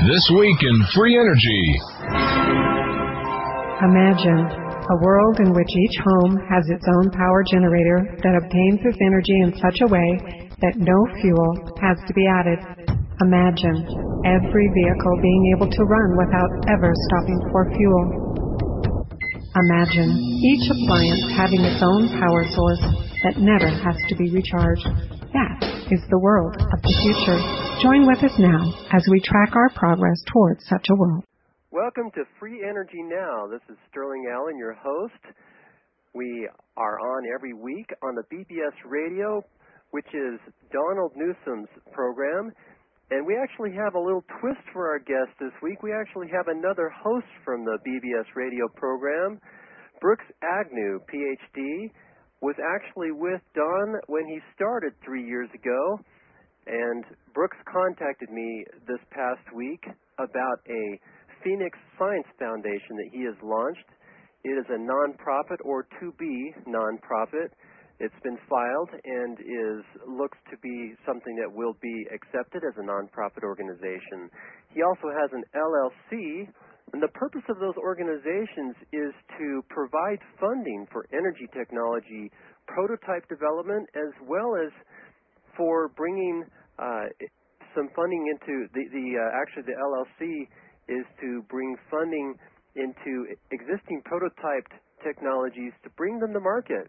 This week in Free Energy. Imagine a world in which each home has its own power generator that obtains its energy in such a way that no fuel has to be added. Imagine every vehicle being able to run without ever stopping for fuel. Imagine each appliance having its own power source that never has to be recharged. That is the world of the future. Join with us now as we track our progress towards such a world. Welcome to Free Energy Now. This is Sterling Allen, your host. We are on every week on the BBS Radio, which is Donald Newsom's program. And we actually have a little twist for our guest this week. We actually have another host from the BBS Radio program. Brooks Agnew, Ph.D., was actually with Don when he started 3 years ago. And Brooks contacted me this past week about a Phoenix Science Foundation that he has launched. It is a nonprofit, or to-be nonprofit. It's been filed and looks to be something that will be accepted as a nonprofit organization. He also has an LLC, and the purpose of those organizations is to provide funding for energy technology prototype development, as well as for bringing some funding into the LLC is to bring funding into existing prototyped technologies to bring them to market.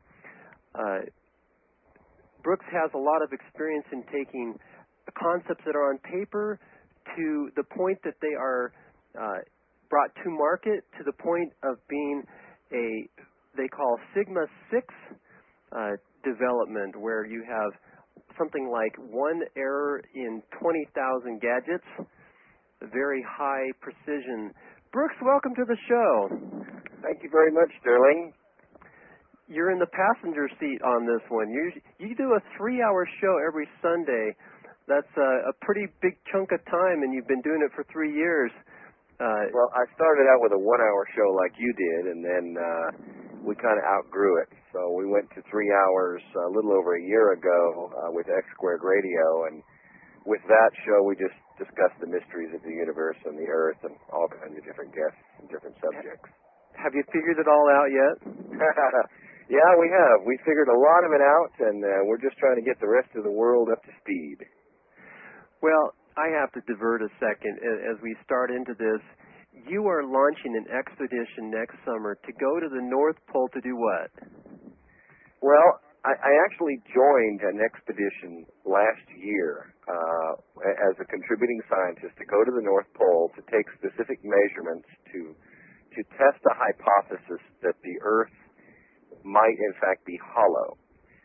Brooks has a lot of experience in taking concepts that are on paper to the point that they are brought to market, to the point of being they call Sigma 6 development, where you have something like one error in 20,000 gadgets, very high precision. Brooks, welcome to the show. Thank you very much, Sterling. You're in the passenger seat on this one. You do a 3-hour show every Sunday. That's a pretty big chunk of time, and you've been doing it for 3 years. Well, I started out with a 1-hour show like you did, and then we kind of outgrew it. So we went to 3 hours a little over a year ago with X Squared Radio, and with that show we just discussed the mysteries of the universe and the Earth and all kinds of different guests and different subjects. Have you figured it all out yet? Yeah, we have. We figured a lot of it out, and we're just trying to get the rest of the world up to speed. Well, I have to divert a second as we start into this. You are launching an expedition next summer to go to the North Pole to do what? Well, I actually joined an expedition last year as a contributing scientist to go to the North Pole to take specific measurements to test a hypothesis that the Earth might in fact be hollow.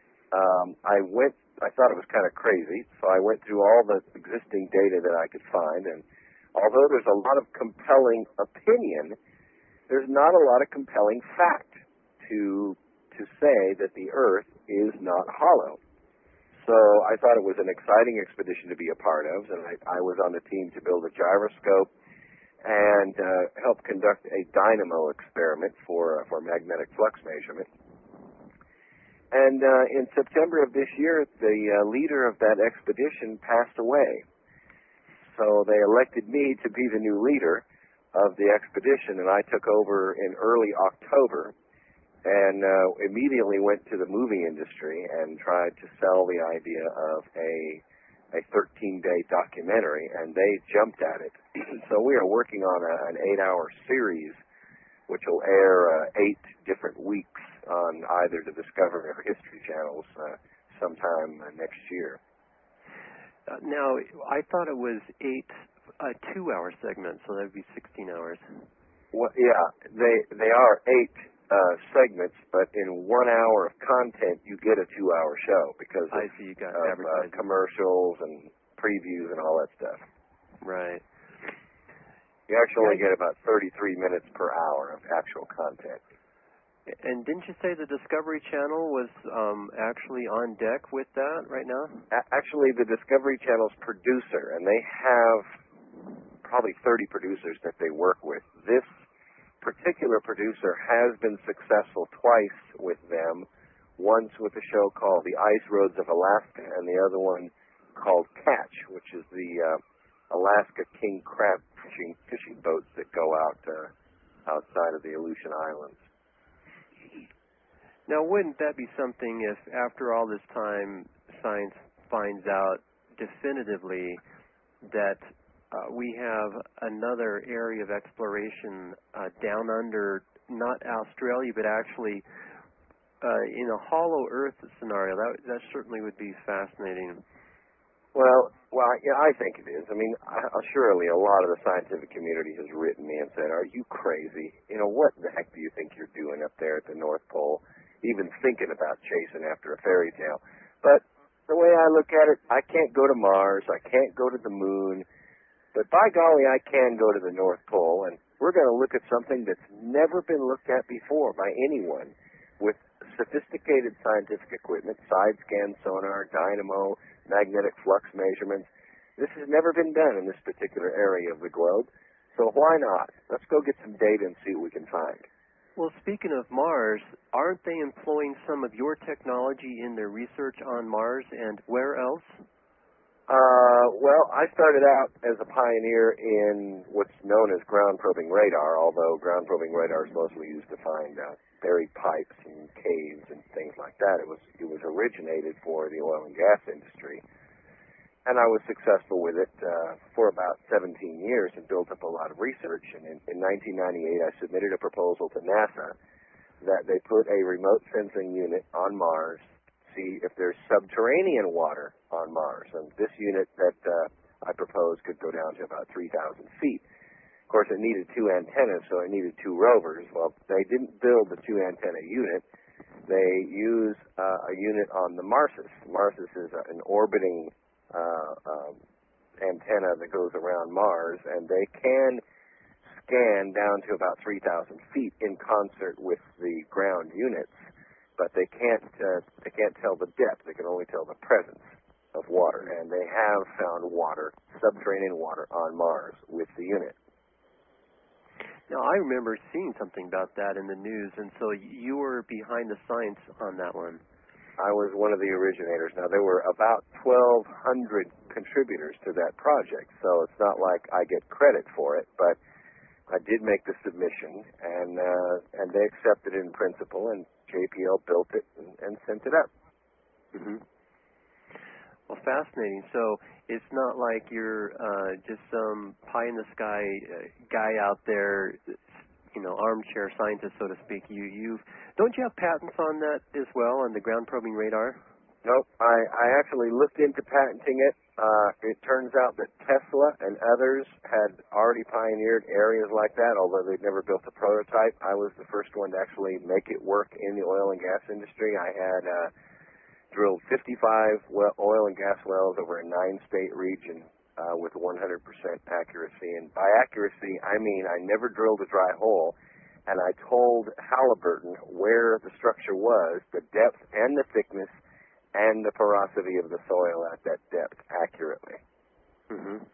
I thought it was kind of crazy, so I went through all the existing data that I could find, and although there's a lot of compelling opinion, there's not a lot of compelling fact to say that the Earth is not hollow. So I thought it was an exciting expedition to be a part of, and I was on the team to build a gyroscope and help conduct a dynamo experiment for magnetic flux measurement. And in September of this year, the leader of that expedition passed away. So they elected me to be the new leader of the expedition, and I took over in early October and immediately went to the movie industry and tried to sell the idea of a 13-day documentary, and they jumped at it. So we are working on an 8-hour series which will air 8 different weeks on either the Discovery or History channels sometime next year. Now, I thought it was 8 2-hour segments, so that would be 16 hours. Well, yeah, they are 8 segments, but in 1 hour of content, you get a 2-hour show because I see, you got of commercials and previews and all that stuff. Right. You actually only get about 33 minutes per hour of actual content. And didn't you say the Discovery Channel was actually on deck with that right now? Actually, the Discovery Channel's producer, and they have probably 30 producers that they work with. This particular producer has been successful twice with them, once with a show called The Ice Roads of Alaska, and the other one called Catch, which is the Alaska king crab fishing boats that go out outside of the Aleutian Islands. Now, wouldn't that be something if, after all this time, science finds out definitively that we have another area of exploration down under, not Australia, but actually in a hollow Earth scenario? That certainly would be fascinating. Well, yeah, I think it is. I mean, surely a lot of the scientific community has written me and said, "Are you crazy? What the heck do you think you're doing up there at the North Pole, even thinking about chasing after a fairy tale?" But the way I look at it, I can't go to Mars, I can't go to the moon, but by golly, I can go to the North Pole, and we're going to look at something that's never been looked at before by anyone with sophisticated scientific equipment, side scan sonar, dynamo, magnetic flux measurements. This has never been done in this particular area of the globe, so why not? Let's go get some data and see what we can find. Well, speaking of Mars, aren't they employing some of your technology in their research on Mars, and where else? Well, I started out as a pioneer in what's known as ground-probing radar, although ground-probing radar is mostly used to find buried pipes and caves and things like that. It was originated for the oil and gas industry, and I was successful with it for about 17 years and built up a lot of research. And in 1998, I submitted a proposal to NASA that they put a remote sensing unit on Mars, see if there's subterranean water on Mars. And this unit that I proposed could go down to about 3,000 feet. Of course, it needed two antennas, so it needed two rovers. Well, they didn't build the two antenna unit. They used a unit on the Marsus. Marsus is an orbiting antenna that goes around Mars, and they can scan down to about 3,000 feet in concert with the ground units. But they can't tell the depth. They can only tell the presence of water, and they have found water, subterranean water, on Mars with the unit. Now, I remember seeing something about that in the news, and so you were behind the science on that one. I was one of the originators. Now, there were about 1,200 contributors to that project, so it's not like I get credit for it, but I did make the submission, and they accepted it in principle, and JPL built it and sent it up. Mm-hmm. Well, fascinating. So it's not like you're just some pie-in-the-sky guy out there, armchair scientist, so to speak. Don't you have patents on that as well, on the ground-probing radar? Nope. I actually looked into patenting it. It turns out that Tesla and others had already pioneered areas like that, although they'd never built a prototype. I was the first one to actually make it work in the oil and gas industry. I had drilled 55 oil and gas wells over a 9-state region with 100% accuracy. And by accuracy, I mean I never drilled a dry hole, and I told Halliburton where the structure was, the depth and the thickness, and the porosity of the soil at that depth accurately. Mm-hmm.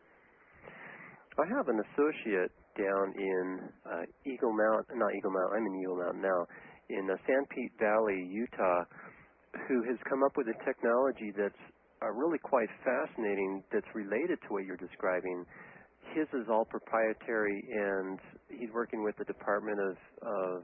I have an associate down in I'm in Eagle Mountain now, in San Pete Valley, Utah, who has come up with a technology that's really quite fascinating, that's related to what you're describing. His is all proprietary, and he's working with the Department of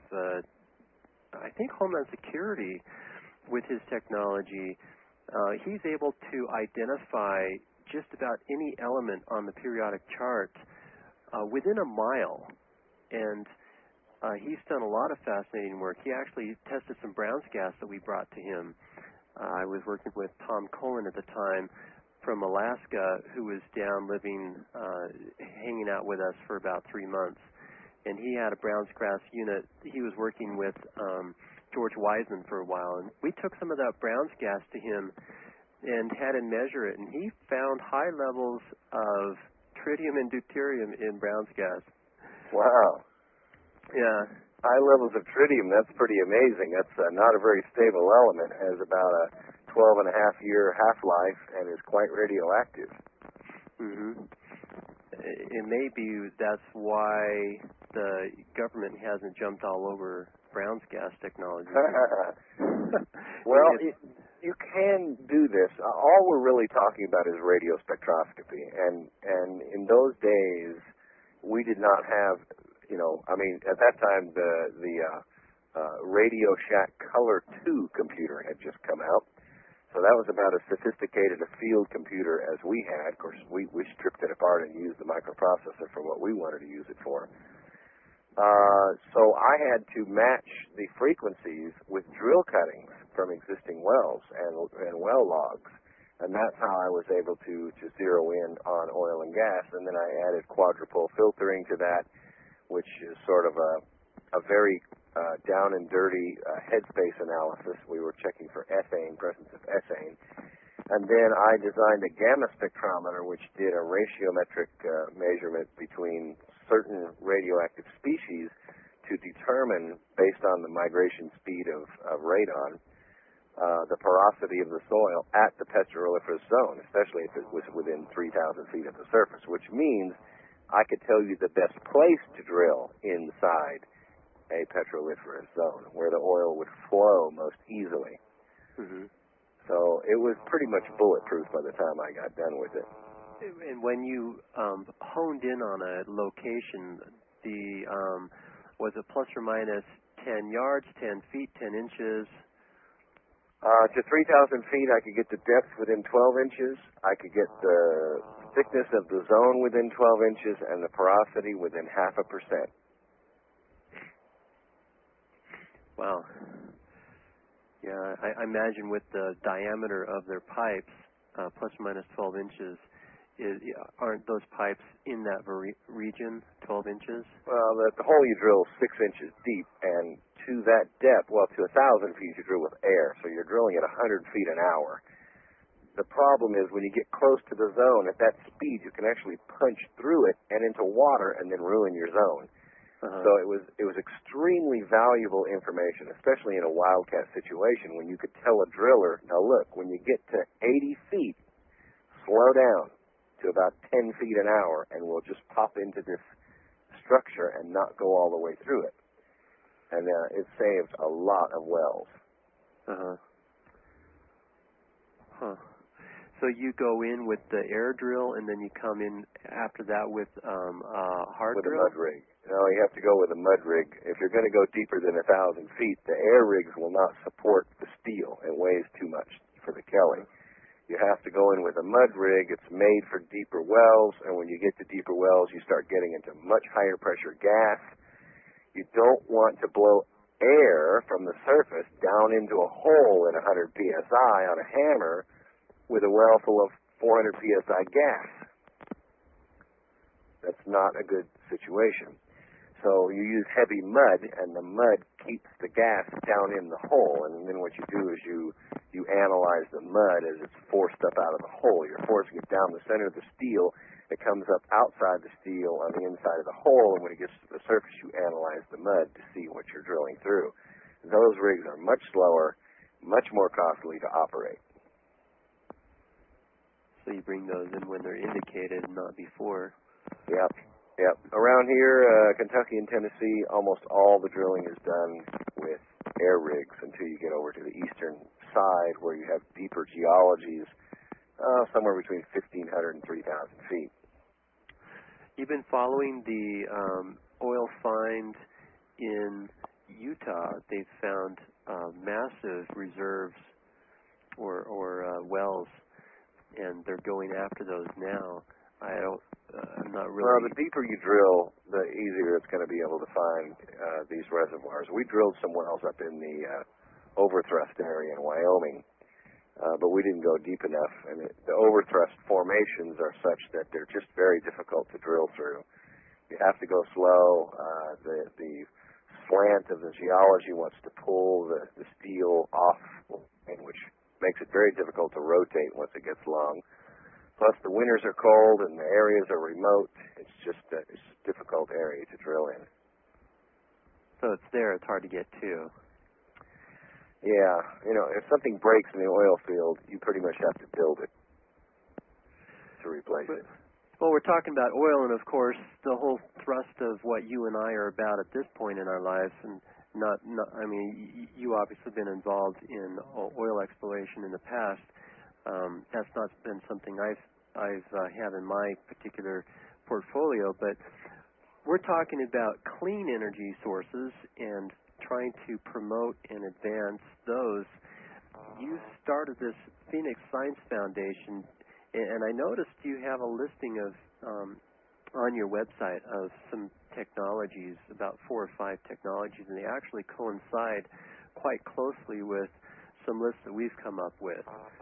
I think, Homeland Security with his technology. He's able to identify just about any element on the periodic chart within a mile, and he's done a lot of fascinating work. He actually tested some Brown's gas that we brought to him. I was working with Tom Cullen at the time from Alaska, who was down living, hanging out with us for about 3 months, and he had a Brown's gas unit. He was working with George Wiseman for a while, and we took some of that Brown's gas to him and had him measure it, and he found high levels of tritium and deuterium in Brown's gas. Wow. Yeah. High levels of tritium, that's pretty amazing. That's not a very stable element. It has about a 12-and-a-half-year half-life and is quite radioactive. Mm-hmm. It may be that's why the government hasn't jumped all over Brown's gas technology. Well, you can do this. All we're really talking about is radio spectroscopy, and in those days, we did not have, at that time the Radio Shack Color 2 computer had just come out, so that was about as sophisticated a field computer as we had. Of course, we stripped it apart and used the microprocessor for what we wanted to use it for. So I had to match the frequencies with drill cuttings from existing wells and well logs, and that's how I was able to zero in on oil and gas. And then I added quadrupole filtering to that, which is sort of a very down and dirty headspace analysis. We were checking for ethane, presence of ethane. And then I designed a gamma spectrometer, which did a ratiometric measurement between certain radioactive species to determine, based on the migration speed of radon, the porosity of the soil at the petroliferous zone, especially if it was within 3,000 feet of the surface, which means I could tell you the best place to drill inside a petroliferous zone, where the oil would flow most easily. Mm-hmm. So it was pretty much bulletproof by the time I got done with it. And when you honed in on a location, was it plus or minus 10 yards, 10 feet, 10 inches? To 3,000 feet, I could get the depth within 12 inches. I could get the thickness of the zone within 12 inches and the porosity within 0.5%. Wow. Yeah, I imagine with the diameter of their pipes, plus or minus 12 inches, aren't those pipes in that region, 12 inches? Well, the hole you drill is 6 inches deep, and to that depth, to 1,000 feet, you drill with air, so you're drilling at 100 feet an hour. The problem is when you get close to the zone, at that speed, you can actually punch through it and into water and then ruin your zone. Uh-huh. So it was extremely valuable information, especially in a wildcat situation, when you could tell a driller, now look, when you get to 80 feet, slow down to about 10 feet an hour, and we'll just pop into this structure and not go all the way through it. And it saves a lot of wells. Uh-huh. Huh. So you go in with the air drill, and then you come in after that with hard with drill? With a mud rig. No, you have to go with a mud rig. If you're going to go deeper than 1,000 feet, the air rigs will not support the steel. It weighs too much for the Kelly. You have to go in with a mud rig. It's made for deeper wells, and when you get to deeper wells, you start getting into much higher pressure gas. You don't want to blow air from the surface down into a hole in 100 psi on a hammer with a well full of 400 psi gas. That's not a good situation. So you use heavy mud, and the mud keeps the gas down in the hole. And then what you do is you analyze the mud as it's forced up out of the hole. You're forcing it down the center of the steel. It comes up outside the steel on the inside of the hole, and when it gets to the surface, you analyze the mud to see what you're drilling through. Those rigs are much slower, much more costly to operate. So you bring those in when they're indicated, not before. Yep. Around here, Kentucky and Tennessee, almost all the drilling is done with air rigs until you get over to the eastern side where you have deeper geologies, somewhere between 1,500 and 3,000 feet. You've been following the oil find in Utah. They've found massive reserves or wells, and they're going after those now. I'm not really... Well, the deeper you drill, the easier it's going to be able to find these reservoirs. We drilled some wells up in the overthrust area in Wyoming, but we didn't go deep enough. And the overthrust formations are such that they're just very difficult to drill through. You have to go slow. The slant of the geology wants to pull the steel off, which makes it very difficult to rotate once it gets long. Plus, the winters are cold and the areas are remote. It's just a difficult area to drill in. So it's there. It's hard to get to. Yeah. If something breaks in the oil field, you pretty much have to build it to replace it. Well, we're talking about oil, and of course, the whole thrust of what you and I are about at this point in our lives, and I mean, you obviously been involved in oil exploration in the past. That's not been something I've had in my particular portfolio, but we're talking about clean energy sources and trying to promote and advance those. You started this Phoenix Science Foundation, and I noticed you have a listing of on your website of some technologies, about 4 or 5 technologies, and they actually coincide quite closely with some lists that we've come up with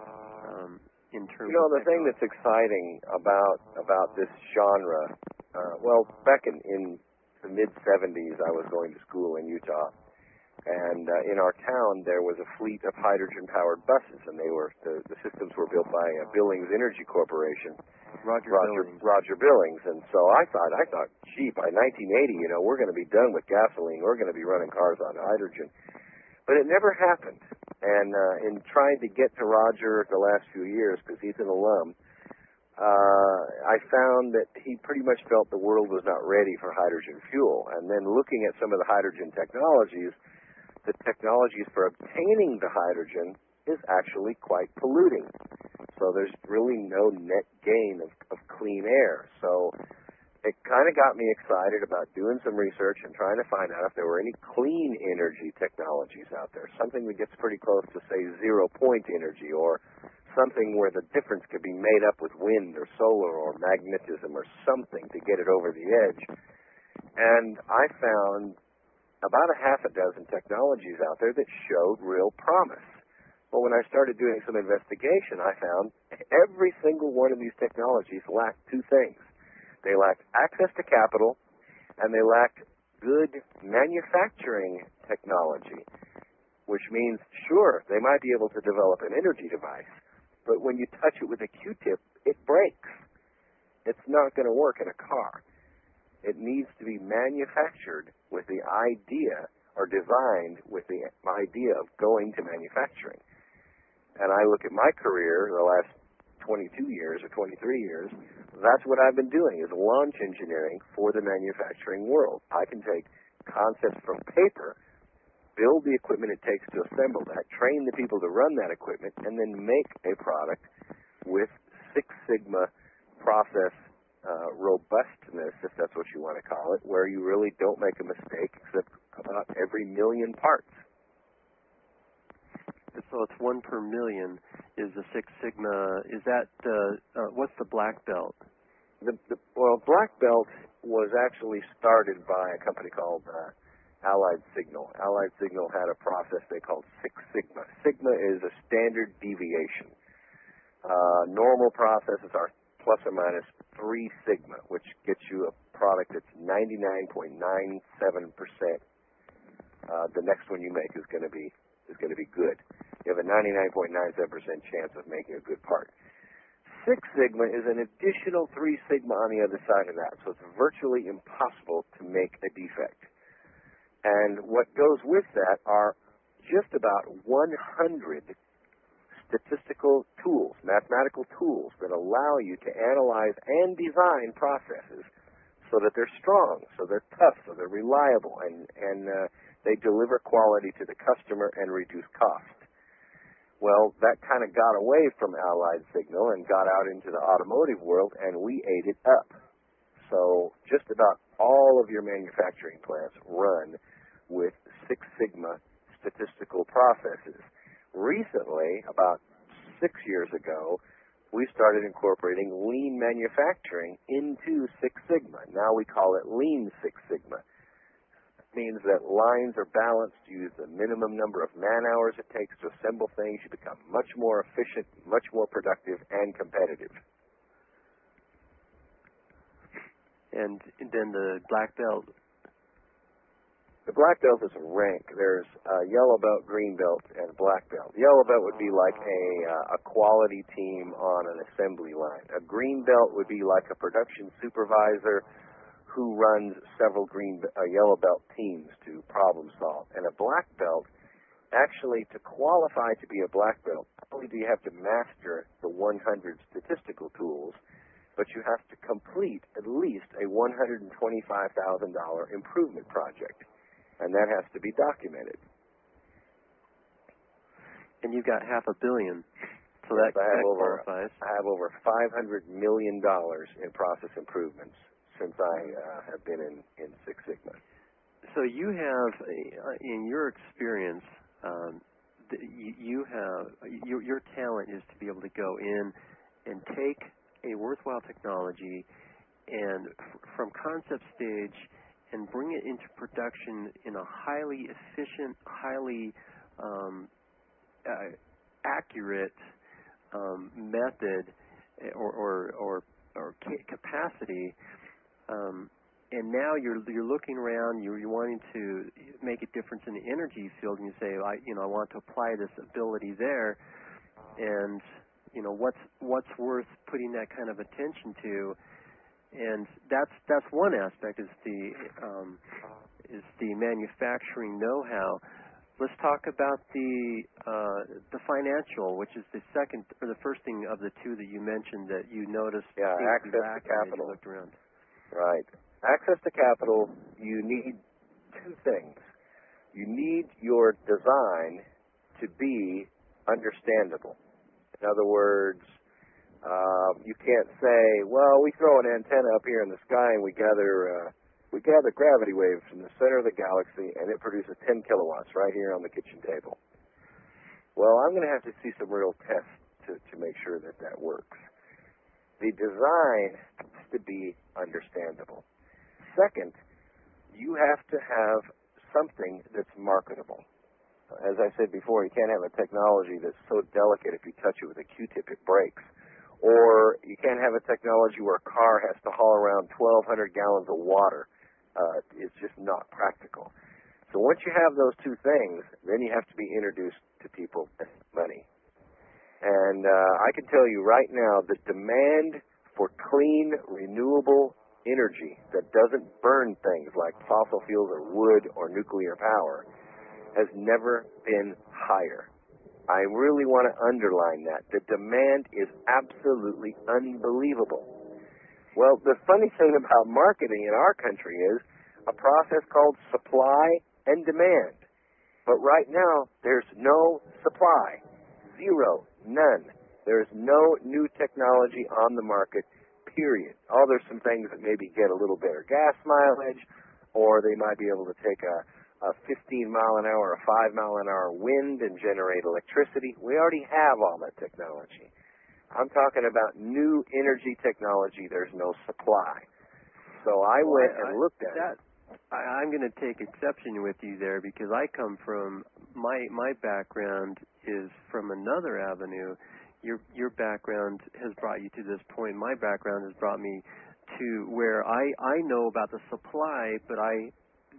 in terms of the thing that's exciting about this genre, back in the mid-'70s, I was going to school in Utah, and in our town there was a fleet of hydrogen-powered buses, and the systems were built by Billings Energy Corporation. Roger Billings. And so I thought, gee, by 1980, we're going to be done with gasoline. We're going to be running cars on hydrogen. But it never happened. And in trying to get to Roger the last few years, because he's an alum, I found that he pretty much felt the world was not ready for hydrogen fuel. And then looking at some of the hydrogen technologies, the technologies for obtaining the hydrogen is actually quite polluting. So there's really no net gain of clean air. So it kind of got me excited about doing some research and trying to find out if there were any clean energy technologies out there, something that gets pretty close to, say, zero-point energy, or something where the difference could be made up with wind or solar or magnetism or something to get it over the edge. And I found about a half a dozen technologies out there that showed real promise. Well, when I started doing some investigation, I found every single one of these technologies lacked 2 things. They lacked access to capital, and they lacked good manufacturing technology, which means, sure, they might be able to develop an energy device, but when you touch it with a Q-tip, it breaks. It's not going to work in a car. It needs to be manufactured with the idea, or designed with the idea of going to manufacturing. And I look at my career, the last 22 years or 23 years, that's what I've been doing, is launch engineering for the manufacturing world. I can take concepts from paper, build the equipment it takes to assemble that, train the people to run that equipment, and then make a product with Six Sigma process robustness, if that's what you want to call it, where you really don't make a mistake except about every million parts. So it's 1 per million is the Six Sigma. Is that what's the black belt? Black belt was actually started by a company called Allied Signal. Allied Signal had a process they called Six Sigma. Sigma is a standard deviation. Normal processes are plus or minus 3 sigma, which gets you a product that's 99.97%. The next one you make is going to be good. You have a 99.97% chance of making a good part. Six Sigma is an additional 3 sigma on the other side of that, so it's virtually impossible to make a defect. And what goes with that are just about 100 statistical tools, mathematical tools, that allow you to analyze and design processes so that they're strong, so they're tough, so they're reliable, and they deliver quality to the customer and reduce cost. Well, that kind of got away from Allied Signal and got out into the automotive world, and we ate it up. So just about all of your manufacturing plants run with Six Sigma statistical processes. Recently, about 6 years ago, we started incorporating lean manufacturing into Six Sigma. Now we call it Lean Six Sigma. Means that lines are balanced, you use the minimum number of man-hours it takes to assemble things, you become much more efficient, much more productive, and competitive. And then the black belt? The black belt is a rank. There's a yellow belt, green belt, and black belt. The yellow belt would be like a quality team on an assembly line. A green belt would be like a production supervisor who runs several yellow belt teams to problem solve. And a black belt, actually, to qualify to be a black belt, not only do you have to master the 100 statistical tools, but you have to complete at least a $125,000 improvement project. and that has to be documented. And you've got $500 million, so Yes, that qualifies. I have over $500 million in process improvements since I have been in Six Sigma. So you have, in your experience, you have your talent is to be able to go in and take a worthwhile technology and from concept stage and bring it into production in a highly efficient, highly accurate method or capacity. And now you're looking around, you're wanting to make a difference in the energy field, and you say, I want to apply this ability there, and what's worth putting that kind of attention to, and that's one aspect is the manufacturing know-how. Let's talk about the financial, which is the second or the first thing of the two that you mentioned that you noticed. Yeah, access to capital. You looked around. Right. Access to capital, you need two things. You need your design to be understandable. In other words, you can't say, well, we throw an antenna up here in the sky and we gather gravity waves from the center of the galaxy and it produces 10 kilowatts right here on the kitchen table. Well, I'm going to have to see some real tests to make sure that works. The design has to be understandable. Second, you have to have something that's marketable. As I said before, you can't have a technology that's so delicate if you touch it with a Q-tip it breaks. Or you can't have a technology where a car has to haul around 1,200 gallons of water. It's just not practical. So once you have those two things, then you have to be introduced to people with money. And I can tell you right now, the demand for clean, renewable energy that doesn't burn things like fossil fuels or wood or nuclear power has never been higher. I really want to underline that. The demand is absolutely unbelievable. Well, the funny thing about marketing in our country is a process called supply and demand. But right now, there's no supply. Zero. None. There's no new technology on the market, period. Oh, there's some things that maybe get a little better gas mileage, or they might be able to take a 15-mile-an-hour or 5-mile-an-hour wind and generate electricity. We already have all that technology. I'm talking about new energy technology. There's no supply. So I went and looked at it. I'm going to take exception with you there because I come from my background is from another avenue. Your background has brought you to this point. My background has brought me to where I know about the supply, but I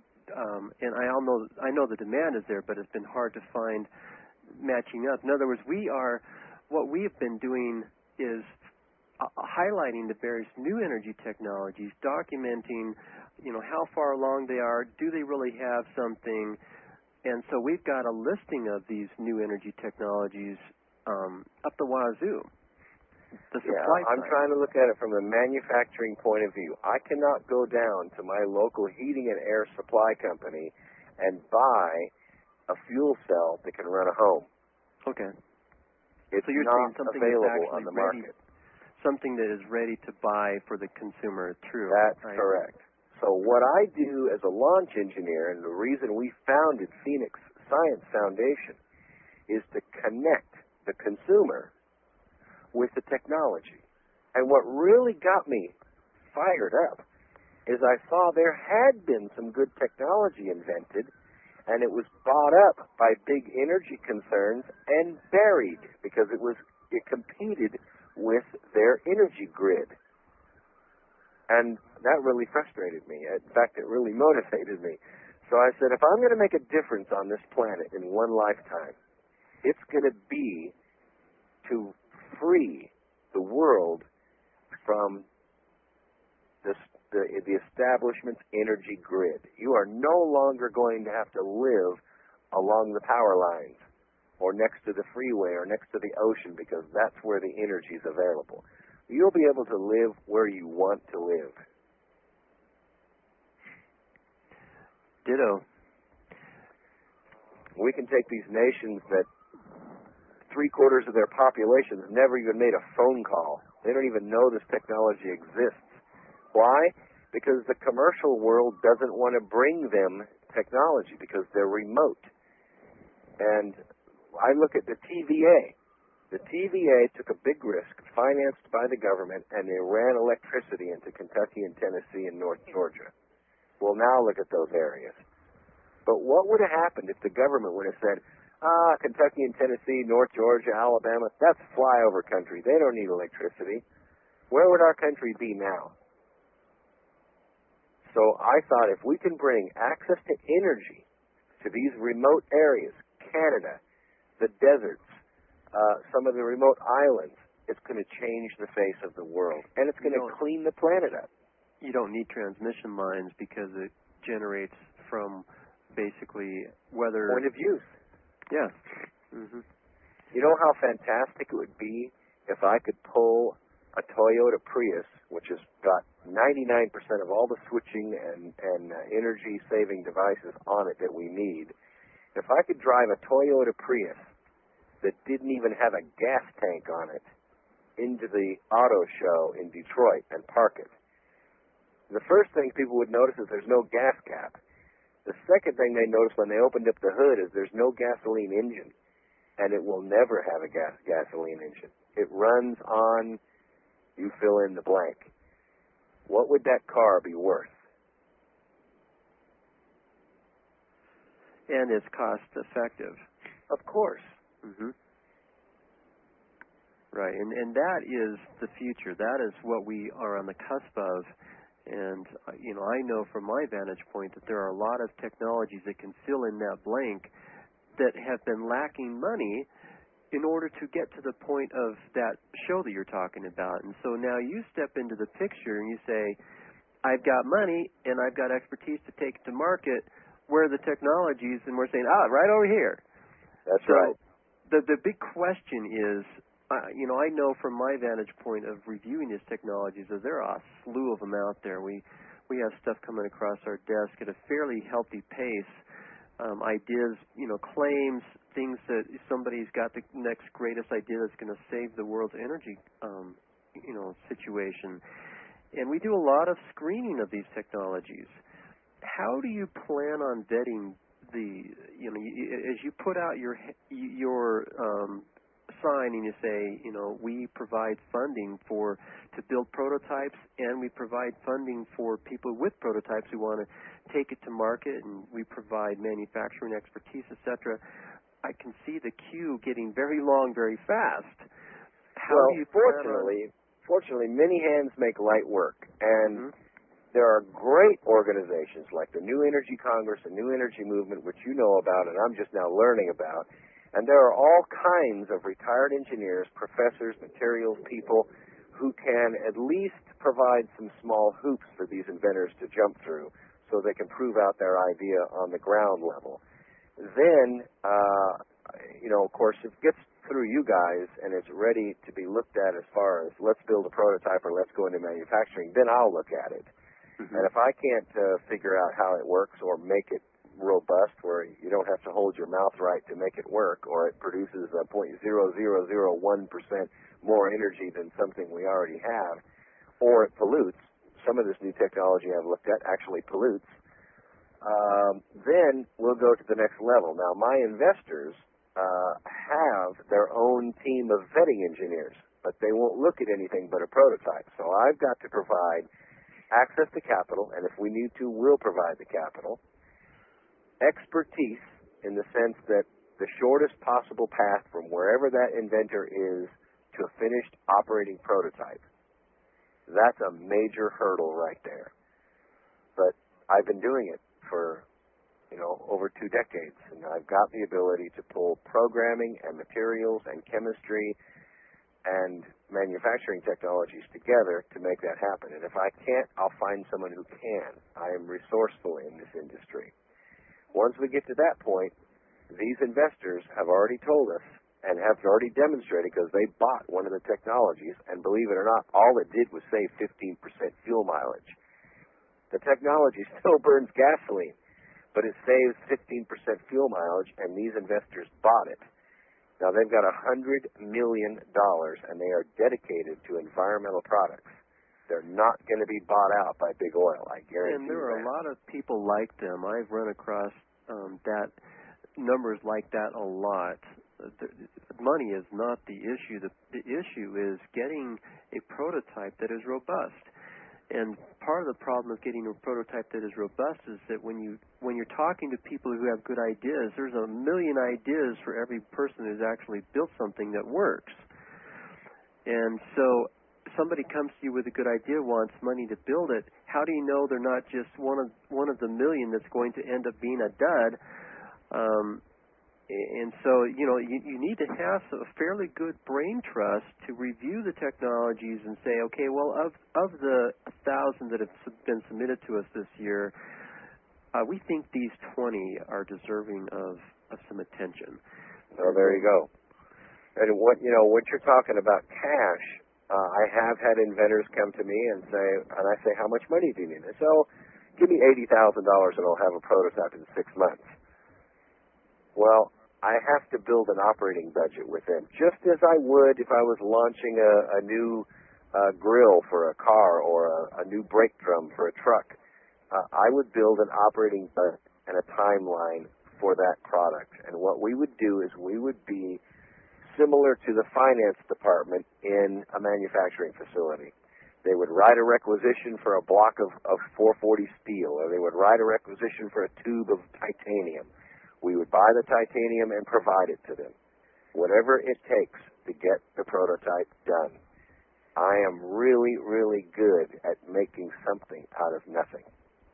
know the demand is there, but it's been hard to find matching up. In other words, what we have been doing is highlighting the various new energy technologies, documenting, how far along they are, do they really have something, and so we've got a listing of these new energy technologies up the wazoo. I'm trying to look at it from a manufacturing point of view. I cannot go down to my local heating and air supply company and buy a fuel cell that can run a home. Okay. It's so you're not saying something available on the market. Something that is ready to buy for the consumer. True. That's correct. So what I do as a launch engineer, and the reason we founded Phoenix Science Foundation, is to connect the consumer with the technology. And what really got me fired up is I saw there had been some good technology invented, and it was bought up by big energy concerns and buried because it competed with their energy grid. And that really frustrated me. In fact, it really motivated me. So I said, if I'm going to make a difference on this planet in one lifetime, it's going to be to free the world from the establishment's energy grid. You are no longer going to have to live along the power lines or next to the freeway or next to the ocean because that's where the energy is available. You'll be able to live where you want to live. Ditto. We can take these nations that 3/4 of their population has never even made a phone call. They don't even know this technology exists. Why? Because the commercial world doesn't want to bring them technology because they're remote. And I look at the TVA. The TVA took a big risk, financed by the government, and they ran electricity into Kentucky and Tennessee and North Georgia. Well, now look at those areas. But what would have happened if the government would have said, Kentucky and Tennessee, North Georgia, Alabama, that's flyover country. They don't need electricity. Where would our country be now? So I thought if we can bring access to energy to these remote areas, Canada, the deserts, some of the remote islands, it's going to change the face of the world. And it's going to clean the planet up. You don't need transmission lines because it generates from basically weather. Point of use. Yeah. Mm-hmm. You know how fantastic it would be if I could pull a Toyota Prius, which has got 99% of all the switching and energy-saving devices on it that we need. If I could drive a Toyota Prius that didn't even have a gas tank on it into the auto show in Detroit and park it, the first thing people would notice is there's no gas cap. The second thing they notice when they opened up the hood is there's no gasoline engine, and it will never have a gasoline engine. It runs on, you fill in the blank. What would that car be worth? And it's cost effective. Of course. Mm-hmm. Right, and that is the future. That is what we are on the cusp of. And, I know from my vantage point that there are a lot of technologies that can fill in that blank that have been lacking money in order to get to the point of that show that you're talking about. And so now you step into the picture and you say, I've got money and I've got expertise to take it to market. Where are the technologies? And we're saying, right over here. That's right. The big question is, I know from my vantage point of reviewing these technologies that there are a slew of them out there. We have stuff coming across our desk at a fairly healthy pace. Ideas, claims, things that somebody's got the next greatest idea that's going to save the world's energy, situation. And we do a lot of screening of these technologies. How do you plan on vetting as you put out your sign and you say, we provide funding to build prototypes, and we provide funding for people with prototypes who want to take it to market, and we provide manufacturing expertise, etc. I can see the queue getting very long, very fast. Fortunately, many hands make light work, and there are great organizations like the New Energy Congress, the New Energy Movement, which you know about, and I'm just now learning about. And there are all kinds of retired engineers, professors, materials people who can at least provide some small hoops for these inventors to jump through so they can prove out their idea on the ground level. Then, of course, if it gets through you guys and it's ready to be looked at as far as let's build a prototype or let's go into manufacturing, then I'll look at it. Mm-hmm. And if I can't figure out how it works or make it robust where you don't have to hold your mouth right to make it work, or it produces 0.0001% more energy than something we already have, or it pollutes, some of this new technology I've looked at actually pollutes, then we'll go to the next level. Now, my investors have their own team of vetting engineers, but they won't look at anything but a prototype. So I've got to provide access to capital, and if we need to, we'll provide the capital. Expertise in the sense that the shortest possible path from wherever that inventor is to a finished operating prototype. That's a major hurdle right there. But I've been doing it for, over 2 decades, and I've got the ability to pull programming and materials and chemistry and manufacturing technologies together to make that happen. And if I can't, I'll find someone who can. I am resourceful in this industry. Once we get to that point, these investors have already told us and have already demonstrated, because they bought one of the technologies, and believe it or not, all it did was save 15% fuel mileage. The technology still burns gasoline, but it saves 15% fuel mileage, and these investors bought it. Now, they've got $100 million, and they are dedicated to environmental products. They're not going to be bought out by big oil, I guarantee you. And there are a lot of people like them. I've run across numbers like that a lot. Money is not the issue. The issue is getting a prototype that is robust. And part of the problem of getting a prototype that is robust is that when you're talking to people who have good ideas, there's a million ideas for every person who's actually built something that works. And so somebody comes to you with a good idea, wants money to build it. How do you know they're not just one of the million that's going to end up being a dud? And so, you need to have a fairly good brain trust to review the technologies and say, okay, well, of the 1,000 that have been submitted to us this year, we think these 20 are deserving of some attention. Oh, there you go. And what you're talking about cash, I have had inventors come to me and I say, how much money do you need? They say, oh, give me $80,000 and I'll have a prototype in 6 months. Well, I have to build an operating budget with them, just as I would if I was launching a new grill for a car or a new brake drum for a truck. I would build an operating budget and a timeline for that product. And what we would do is we would be similar to the finance department in a manufacturing facility. They would write a requisition for a block of 440 steel, or they would write a requisition for a tube of titanium. We would buy the titanium and provide it to them, whatever it takes to get the prototype done. I am really, really good at making something out of nothing.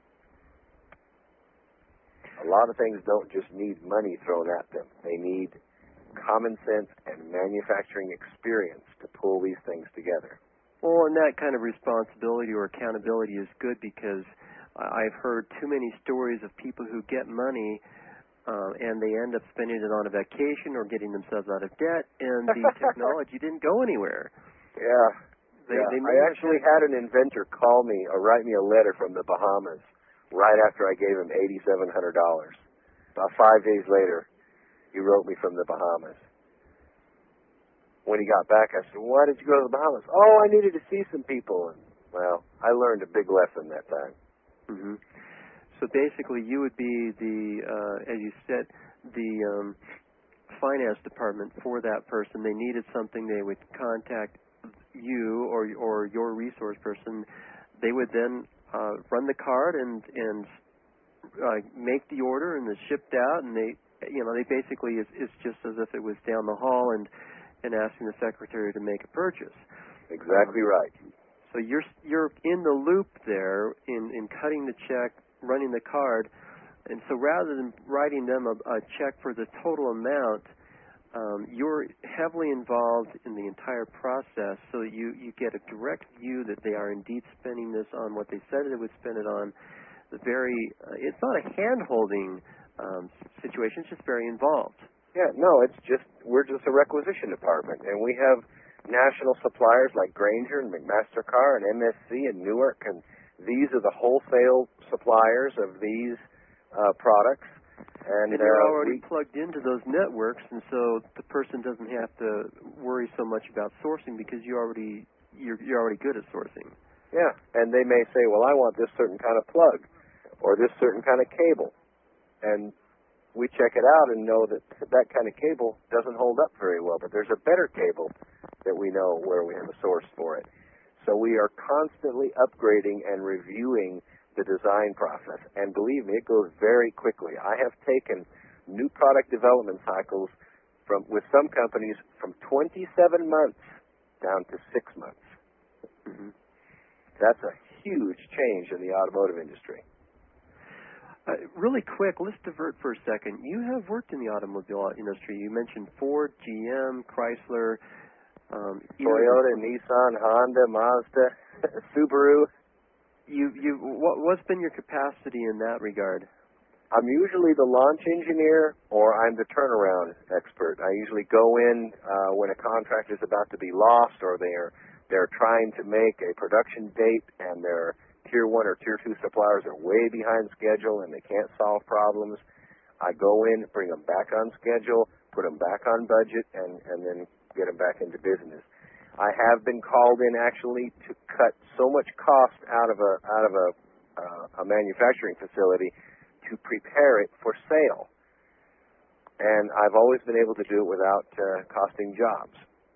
A lot of things don't just need money thrown at them. They need common sense and manufacturing experience to pull these things together. Well, and that kind of responsibility or accountability is good, because I've heard too many stories of people who get money and they end up spending it on a vacation or getting themselves out of debt, and the technology didn't go anywhere. Yeah. I actually had an inventor call me or write me a letter from the Bahamas right after I gave him $8,700. About 5 days later, he wrote me from the Bahamas. When he got back, I said, why did you go to the Bahamas? Oh, I needed to see some people. And, well, I learned a big lesson that time. Mm-hmm. So basically, you would be as you said, the finance department for that person. They needed something, they would contact you or your resource person. They would then run the card and make the order, and it's shipped out. And they basically it's just as if it was down the hall and asking the secretary to make a purchase. Exactly right. So you're in the loop there in cutting the check, running the card, and so rather than writing them a check for the total amount, you're heavily involved in the entire process, so that you get a direct view that they are indeed spending this on what they said they would spend it on. It's not a hand-holding situation; it's just very involved. Yeah, no, we're just a requisition department, and we have national suppliers like Grainger and McMaster-Carr and MSC and Newark, and these are the wholesale suppliers of these products. And you're already plugged into those networks, and so the person doesn't have to worry so much about sourcing, because you're already good at sourcing. Yeah, and they may say, well, I want this certain kind of plug or this certain kind of cable, and we check it out and know that that kind of cable doesn't hold up very well, but there's a better cable that we know where we have a source for it. So we are constantly upgrading and reviewing the design process. And believe me, it goes very quickly. I have taken new product development cycles with some companies from 27 months down to 6 months. Mm-hmm. That's a huge change in the automotive industry. Really quick, let's divert for a second. You have worked in the automobile industry. You mentioned Ford, GM, Chrysler, Toyota, Nissan, Honda, Mazda, Subaru. What's been your capacity in that regard? I'm usually the launch engineer, or I'm the turnaround expert. I usually go in when a contract is about to be lost, or they're trying to make a production date and they're Tier 1 or Tier 2 suppliers are way behind schedule and they can't solve problems, I go in, bring them back on schedule, put them back on budget, and then get them back into business. I have been called in actually to cut so much cost out of a manufacturing facility to prepare it for sale. And I've always been able to do it without costing jobs.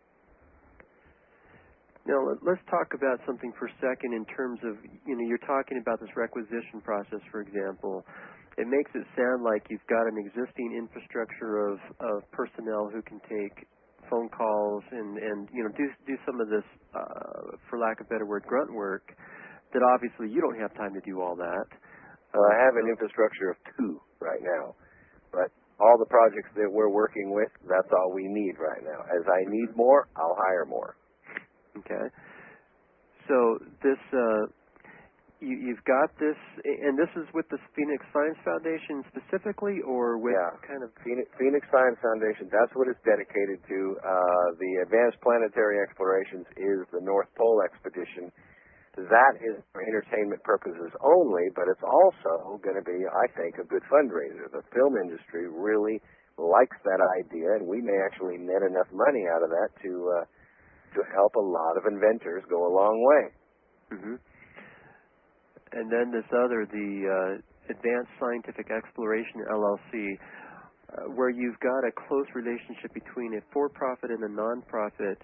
Now, let's talk about something for a second in terms of, you're talking about this requisition process, for example. It makes it sound like you've got an existing infrastructure of personnel who can take phone calls and do some of this, for lack of a better word, grunt work, that obviously you don't have time to do all that. Well, I have an infrastructure of 2 right now, but all the projects that we're working with, that's all we need right now. As I need more, I'll hire more. Okay. So this, you've got this, and this is with the Phoenix Science Foundation specifically, or with kind of Phoenix Science Foundation? That's what it's dedicated to. The Advanced Planetary Explorations is the North Pole expedition. That is for entertainment purposes only, but it's also going to be, I think, a good fundraiser. The film industry really likes that idea, and we may actually net enough money out of that to help a lot of inventors go a long way. Mm-hmm. And then this other, the Advanced Scientific Exploration LLC, where you've got a close relationship between a for-profit and a non-profit.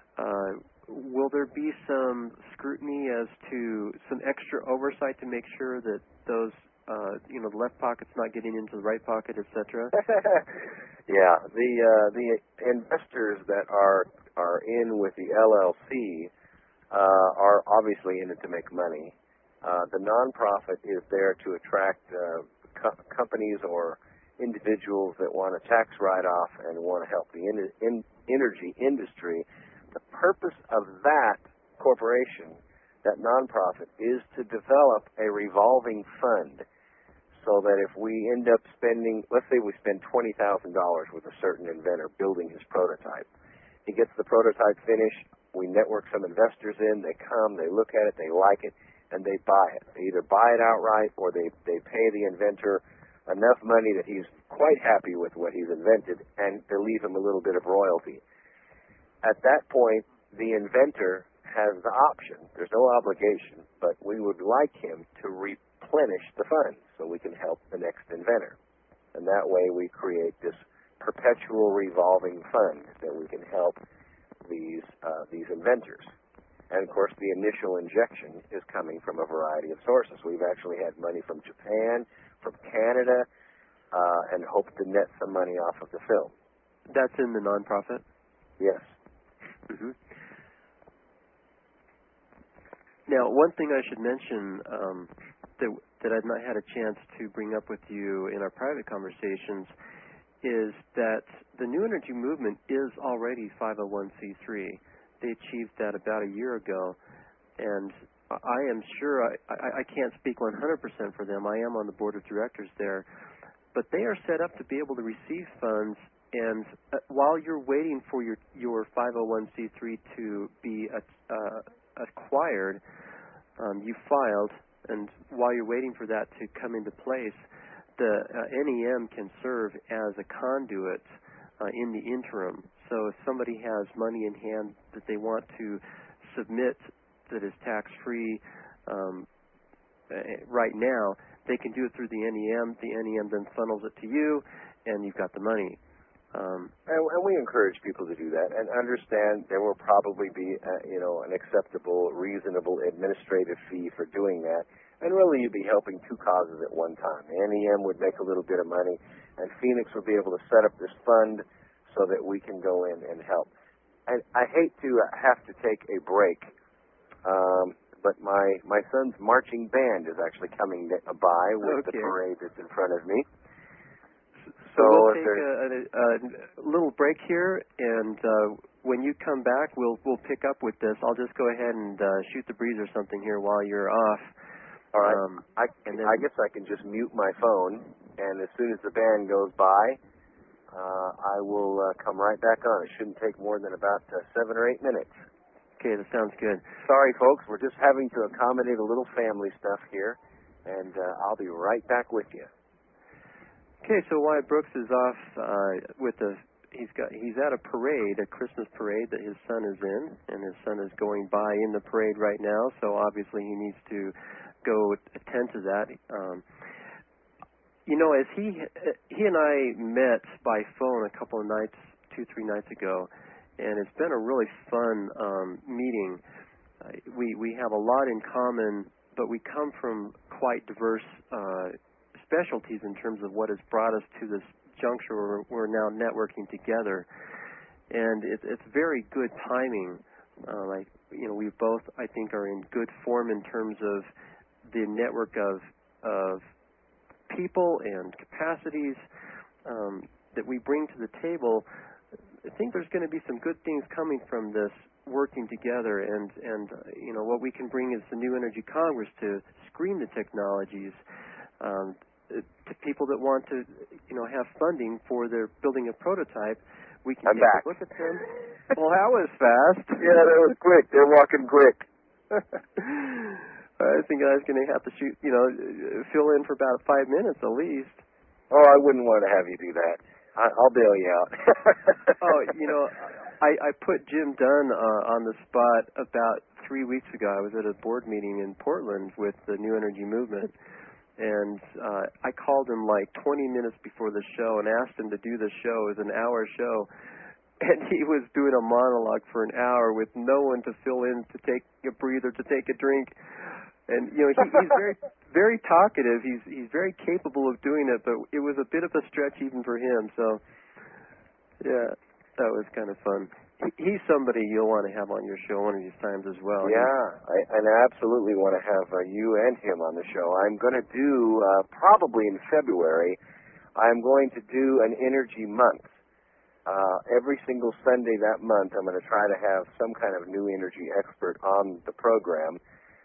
Will there be some scrutiny as to some extra oversight to make sure that those, the left pocket's not getting into the right pocket, etc.? Yeah, the investors that are in with the LLC are obviously in it to make money. The nonprofit is there to attract companies or individuals that want a tax write-off and want to help the energy industry. The purpose of that corporation, that nonprofit, is to develop a revolving fund so that if we end up spending, let's say we spend $20,000 with a certain inventor building his prototype. He gets the prototype finished, we network some investors in, they come, they look at it, they like it, and they buy it. They either buy it outright or they pay the inventor enough money that he's quite happy with what he's invented, and they leave him a little bit of royalty. At that point, the inventor has the option. There's no obligation, but we would like him to replenish the funds so we can help the next inventor. And that way we create this perpetual revolving fund that we can help these inventors. And, of course, the initial injection is coming from a variety of sources. We've actually had money from Japan, from Canada, and hope to net some money off of the film. That's in the nonprofit? Yes. Mm-hmm. Now, one thing I should mention that I've not had a chance to bring up with you in our private conversations is that the New Energy Movement is already 501c3. They achieved that about a year ago, and I am sure, I can't speak 100% for them. I am on the board of directors there, but they are set up to be able to receive funds. And while you're waiting for your 501c3 to be acquired, you filed, and while you're waiting for that to come into place, the NEM can serve as a conduit in the interim. So if somebody has money in hand that they want to submit that is tax-free right now, they can do it through the NEM. The NEM then funnels it to you, and you've got the money. And we encourage people to do that and understand there will probably be an acceptable, reasonable administrative fee for doing that. And really you'd be helping 2 causes at one time. The NEM would make a little bit of money, and Phoenix would be able to set up this fund so that we can go in and help. And I hate to have to take a break, but my son's marching band is actually coming by with the parade that's in front of me. So we'll take a little break here, and when you come back, we'll pick up with this. I'll just go ahead and shoot the breeze or something here while you're off. All right. I guess I can just mute my phone, and as soon as the band goes by, I will come right back on. It shouldn't take more than about 7 or 8 minutes. Okay, that sounds good. Sorry, folks, we're just having to accommodate a little family stuff here, and I'll be right back with you. Okay, so Wyatt Brooks is off he's at a parade, a Christmas parade that his son is in, and his son is going by in the parade right now, so obviously he needs to go attend to that. As he and I met by phone a couple of nights, 2-3 nights ago, and it's been a really fun meeting. We have a lot in common, but we come from quite diverse specialties in terms of what has brought us to this juncture where we're now networking together. And it's very good timing. We both, I think, are in good form in terms of the network of people and capacities that we bring to the table. I think there's going to be some good things coming from this working together, and what we can bring is the New Energy Congress to screen the technologies to people that want to have funding for their building a prototype. We can take a look at them. Well, that was fast. Yeah, that was quick. They're walking quick. I think I was going to have to fill in for about 5 minutes at least. Oh, I wouldn't want to have you do that. I'll bail you out. I put Jim Dunn on the spot about 3 weeks ago. I was at a board meeting in Portland with the New Energy Movement, and I called him like 20 minutes before the show and asked him to do the show. It was an hour show, and he was doing a monologue for an hour with no one to fill in, to take a breather, to take a drink. And he's very, very talkative. He's very capable of doing it, but it was a bit of a stretch even for him. So, yeah, that was kind of fun. He's somebody you'll want to have on your show one of these times as well. Yeah, I absolutely want to have you and him on the show. I'm going to do, probably in February, I'm going to do an energy month. Every single Sunday that month, I'm going to try to have some kind of new energy expert on the program.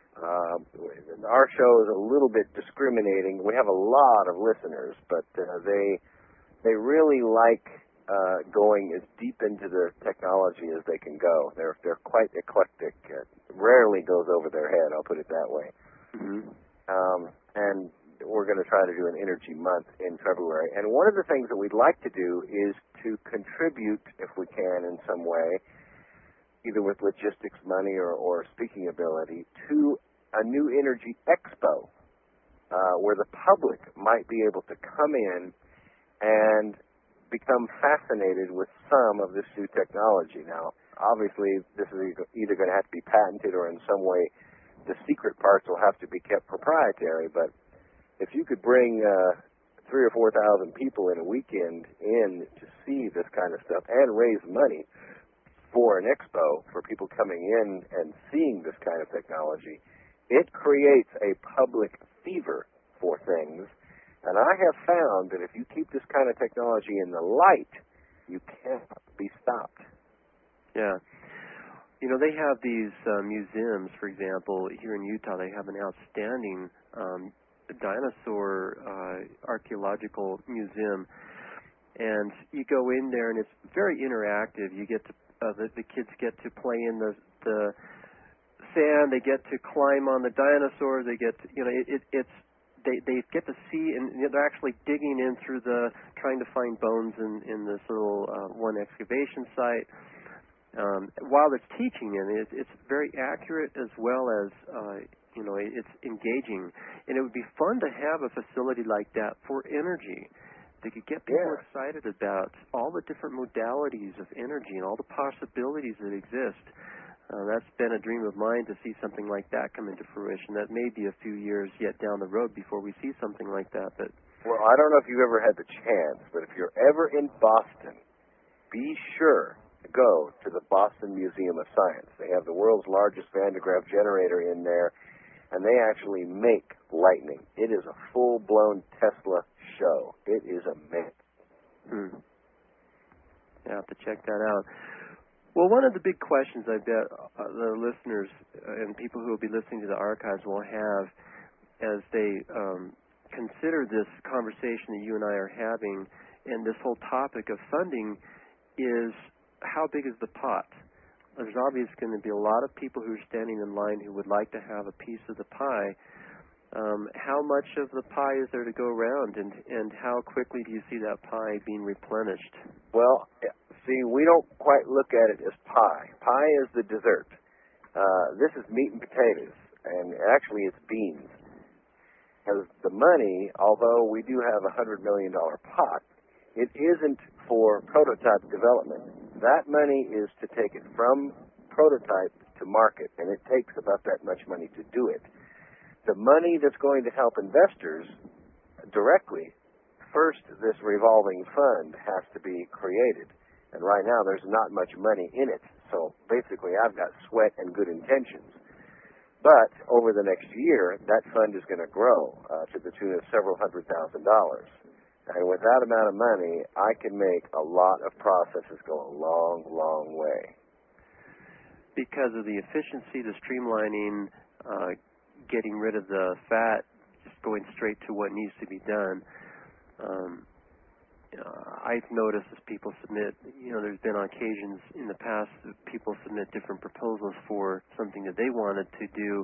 Our show is a little bit discriminating. We have a lot of listeners, but they really like going as deep into the technology as they can go. They're quite eclectic. It rarely goes over their head, I'll put it that way. Mm-hmm. And we're going to try to do an energy month in February. And one of the things that we'd like to do is to contribute, if we can in some way, either with logistics money or speaking ability, to a new energy expo where the public might be able to come in and become fascinated with some of this new technology. Now, obviously, this is either going to have to be patented or in some way the secret parts will have to be kept proprietary, but if you could bring 3,000 or 4,000 people in a weekend in to see this kind of stuff and raise money for an expo, for people coming in and seeing this kind of technology, it creates a public fever for things. And I have found that if you keep this kind of technology in the light, you cannot be stopped. Yeah. They have these museums, for example, here in Utah. They have an outstanding dinosaur archaeological museum. And you go in there, and it's very interactive. You get to the kids get to play in the sand. They get to climb on the dinosaurs. They get to, they get to see, and they're actually digging in through trying to find bones in this little one excavation site. While it's teaching them, it's very accurate as well as it's engaging, and it would be fun to have a facility like that for energy. They could get people excited about all the different modalities of energy and all the possibilities that exist. That's been a dream of mine, to see something like that come into fruition. That may be a few years yet down the road before we see something like that. But well, I don't know if you've ever had the chance, but if you're ever in Boston, be sure to go to the Boston Museum of Science. They have the world's largest Van de Graaff generator in there, and they actually make lightning. It is a full-blown Tesla show. It is amazing. Yeah, I have to check that out. Well, one of the big questions I bet the listeners and people who will be listening to the archives will have as they consider this conversation that you and I are having and this whole topic of funding is, how big is the pot? there's obviously going to be a lot of people who are standing in line who would like to have a piece of the pie. How much of the pie is there to go around, and how quickly do you see that pie being replenished? Well, see, we don't quite look at it as pie. Pie is the dessert. This is meat and potatoes, and actually it's beans. Because the money, although we do have a $100 million pot, it isn't for prototype development. That money is to take it from prototype to market, and it takes about that much money to do it. The money that's going to help investors directly, first this revolving fund has to be created. And right now there's not much money in it. So basically I've got sweat and good intentions. But over the next year, that fund is going to grow to the tune of several $100,000. And with that amount of money, I can make a lot of processes go a long, long way. Because of the efficiency, the streamlining, getting rid of the fat, just going straight to what needs to be done. I've noticed as people submit, there's been on occasions in the past that people submit different proposals for something that they wanted to do.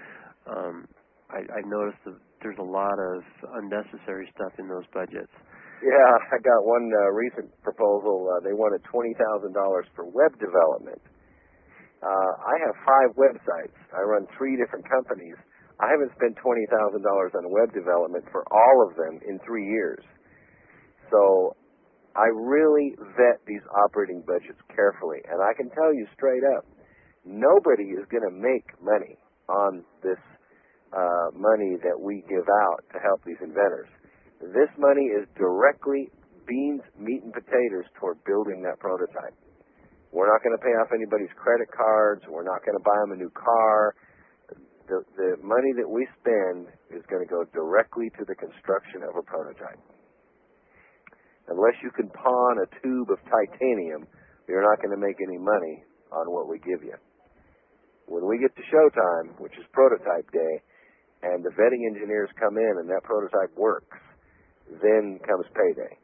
I've noticed that there's a lot of unnecessary stuff in those budgets. Yeah, I got one recent proposal. They wanted $20,000 for web development. I have 5 websites. I run 3 different companies. I haven't spent $20,000 on web development for all of them in 3 years. So I really vet these operating budgets carefully, and I can tell you straight up, nobody is going to make money on this money that we give out to help these inventors. This money is directly beans, meat, and potatoes toward building that prototype. We're not going to pay off anybody's credit cards. We're not going to buy them a new car. The money that we spend is going to go directly to the construction of a prototype. Unless you can pawn a tube of titanium, you're not going to make any money on what we give you. When we get to showtime, which is prototype day, and the vetting engineers come in and that prototype works, then comes payday.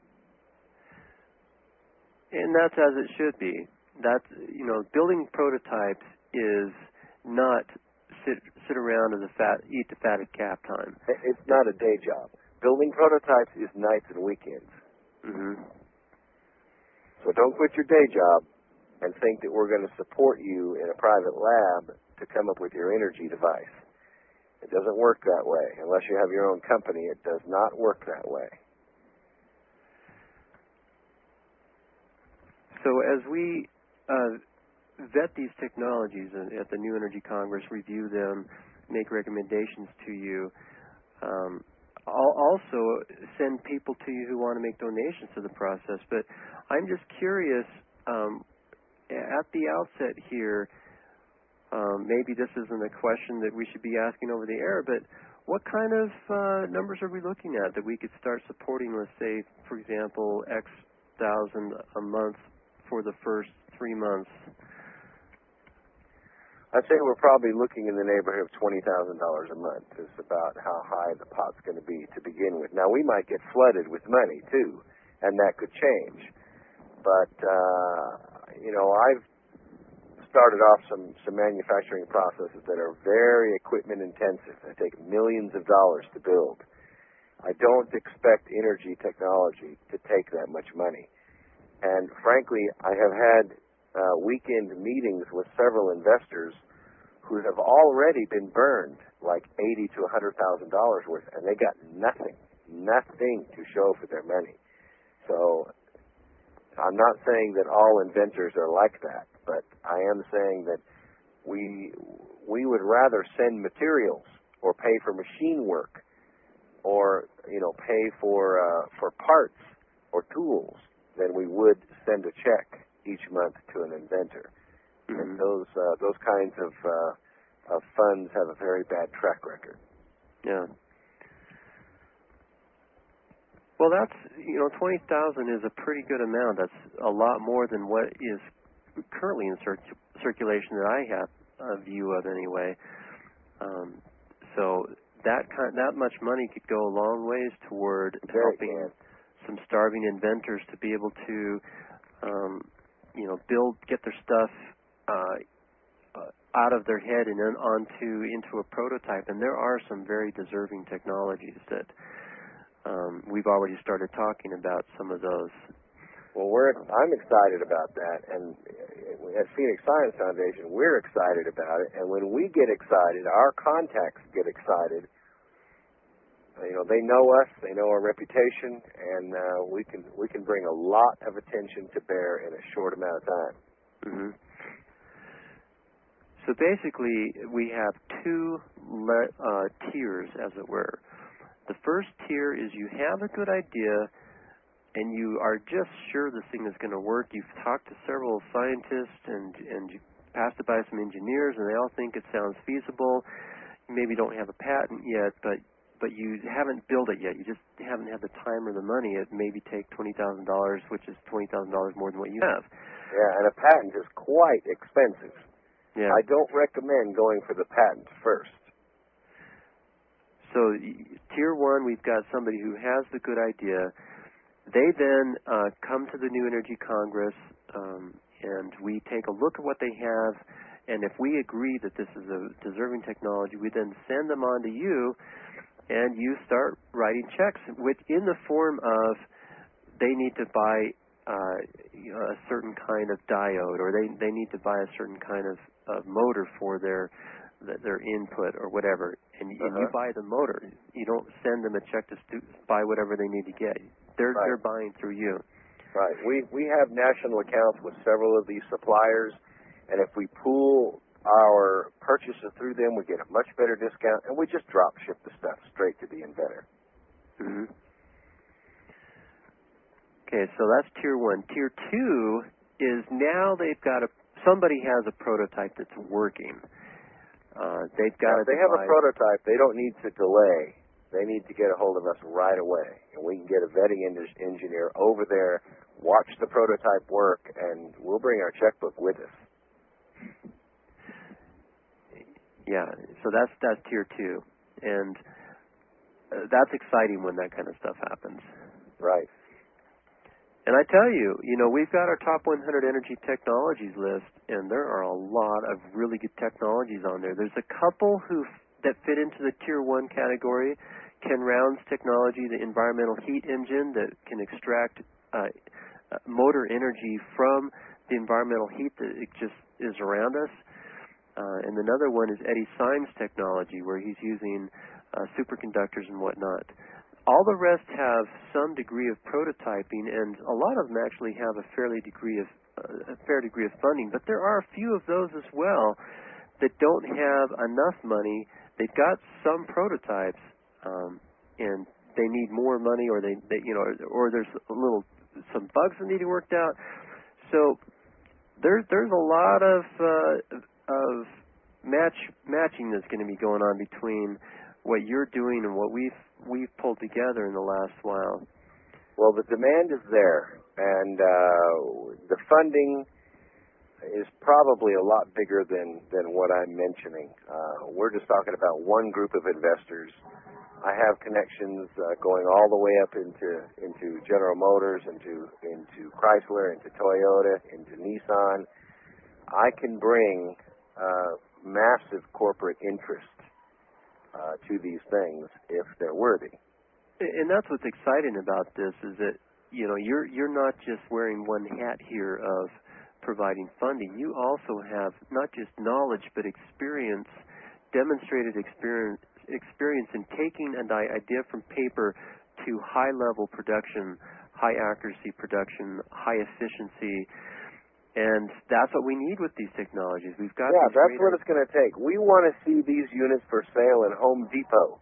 And that's as it should be. That's, building prototypes is not sit around and eat the fat at cap time. It's not a day job. Building prototypes is nights and weekends. Mm-hmm. So don't quit your day job and think that we're going to support you in a private lab to come up with your energy device. It doesn't work that way. Unless you have your own company, it does not work that way. So as we vet these technologies at the New Energy Congress, review them, make recommendations to you, I'll also send people to you who want to make donations to the process. But I'm just curious, at the outset here, maybe this isn't a question that we should be asking over the air, but what kind of numbers are we looking at that we could start supporting, let's say, for example, X thousand a month for the first 3 months? I'd say we're probably looking in the neighborhood of $20,000 a month is about how high the pot's going to be to begin with. Now, we might get flooded with money, too, and that could change. But, I've started off some manufacturing processes that are very equipment intensive. They take millions of dollars to build. I don't expect energy technology to take that much money. And frankly, I have had weekend meetings with several investors who have already been burned like $80,000 to $100,000 worth, and they got nothing to show for their money. So I'm not saying that all inventors are like that, but I am saying that we would rather send materials or pay for machine work or pay for parts or tools than we would send a check each month to an inventor. Mm-hmm. And those kinds of funds have a very bad track record. Yeah. Well, that's 20,000 is a pretty good amount. That's a lot more than what is currently in circulation that I have a view of anyway. So that much money could go a long ways toward helping some starving inventors to be able to get their stuff out of their head and then into a prototype. And there are some very deserving technologies that we've already started talking about some of those. Well, I'm excited about that, and at Phoenix Science Foundation, we're excited about it. And when we get excited, our contacts get excited. They know us, they know our reputation, and we can bring a lot of attention to bear in a short amount of time. Mm-hmm. So basically, we have two tiers, as it were. The first tier is you have a good idea, and you are just sure this thing is going to work. You've talked to several scientists, and you passed it by some engineers, and they all think it sounds feasible. You maybe don't have a patent yet, but you haven't built it yet. You just haven't had the time or the money. It maybe take $20,000, which is $20,000 more than what you have. Yeah, and a patent is quite expensive. Yeah. I don't recommend going for the patent first. So tier one, we've got somebody who has the good idea. They then come to the New Energy Congress, and we take a look at what they have, and if we agree that this is a deserving technology, we then send them on to you, and you start writing checks in the form of they need to buy a certain kind of diode, or they need to buy a certain kind of motor for their input or whatever, and you buy the motor. You don't send them a check to buy whatever they need to get. They're buying through you. Right. We have national accounts with several of these suppliers, and if we pool our purchases through them, we get a much better discount, and we just drop ship the stuff straight to the inventor. Mm-hmm. Okay, so that's tier one. Tier two is now somebody has a prototype that's working. They have a prototype. They don't need to delay. They need to get a hold of us right away, and we can get a vetting engineer over there, watch the prototype work, and we'll bring our checkbook with us. Yeah, so that's tier two, and that's exciting when that kind of stuff happens. Right. And I tell you, we've got our top 100 energy technologies list, and there are a lot of really good technologies on there. There's a couple that fit into the tier one category. Ken Round's technology, the environmental heat engine that can extract motor energy from the environmental heat that it just is around us. And another one is Eddie Symes' technology, where he's using superconductors and whatnot. All the rest have some degree of prototyping, and a lot of them actually have a fair degree of funding. But there are a few of those as well that don't have enough money. They've got some prototypes, and they need more money, or or there's some bugs that need to be worked out. So there's a lot of matching that's going to be going on between what you're doing and what we've pulled together in the last while. Well, the demand is there, and the funding is probably a lot bigger than what I'm mentioning. We're just talking about one group of investors. I have connections going all the way up into General Motors, into Chrysler, into Toyota, into Nissan. I can bring massive corporate interest to these things if they're worthy. And that's what's exciting about this, is that you're not just wearing one hat here of providing funding. You also have not just knowledge but demonstrated experience in taking an idea from paper to high-level production, high-accuracy production, high efficiency. And that's what we need with these technologies. We've got that's what it's going to take. We want to see these units for sale at Home Depot.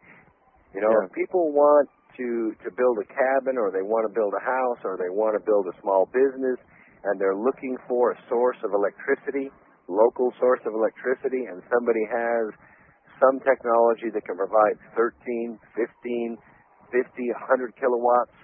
If people want to build a cabin, or they want to build a house, or they want to build a small business, and they're looking for a source of electricity, local source of electricity, and somebody has some technology that can provide 13, 15, 50, 100 kilowatts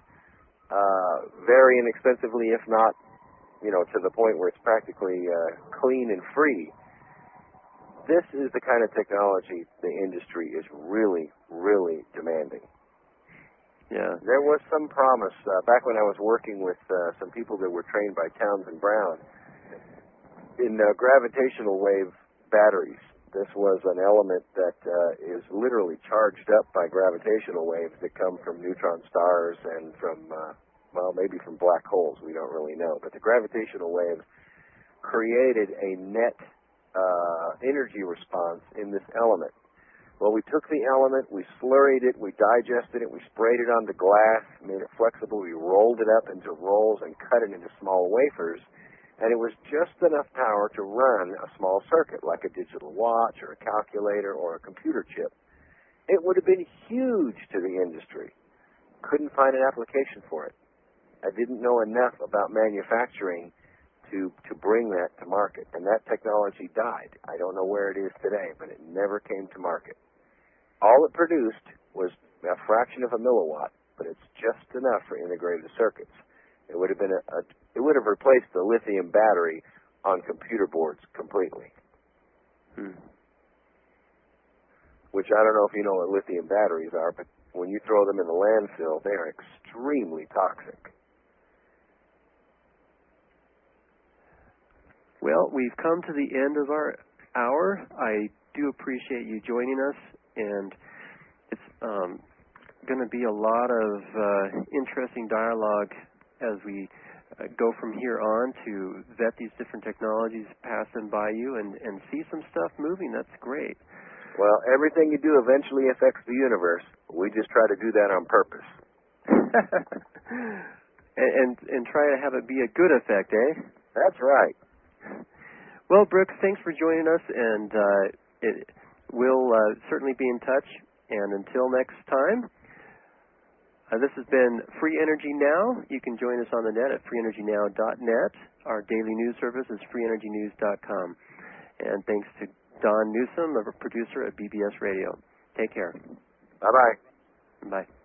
very inexpensively, if not to the point where it's practically clean and free. This is the kind of technology the industry is really, really demanding. Yeah. There was some promise back when I was working with some people that were trained by Townsend Brown. in gravitational wave batteries, this was an element that is literally charged up by gravitational waves that come from neutron stars and from, maybe from black holes. We don't really know. But the gravitational waves created a net energy response in this element. Well, we took the element, we slurried it, we digested it, we sprayed it onto glass, made it flexible, we rolled it up into rolls and cut it into small wafers, and it was just enough power to run a small circuit, like a digital watch or a calculator or a computer chip. It would have been huge to the industry. Couldn't find an application for it. I didn't know enough about manufacturing to bring that to market, and that technology died. I don't know where it is today, but it never came to market. All it produced was a fraction of a milliwatt, but it's just enough for integrated circuits. It would have been it would have replaced the lithium battery on computer boards completely. Which I don't know if you know what lithium batteries are, but when you throw them in the landfill, they are extremely toxic. Well, we've come to the end of our hour. I do appreciate you joining us, and it's going to be a lot of interesting dialogue as we go from here on to vet these different technologies, pass them by you, and see some stuff moving. That's great. Well, everything you do eventually affects the universe. We just try to do that on purpose. and try to have it be a good effect, eh? That's right. Well, Brooks, thanks for joining us, and we'll certainly be in touch. And until next time, this has been Free Energy Now. You can join us on the net at freeenergynow.net. Our daily news service is freeenergynews.com. And thanks to Don Newsom, a producer at BBS Radio. Take care. Bye-bye. Bye.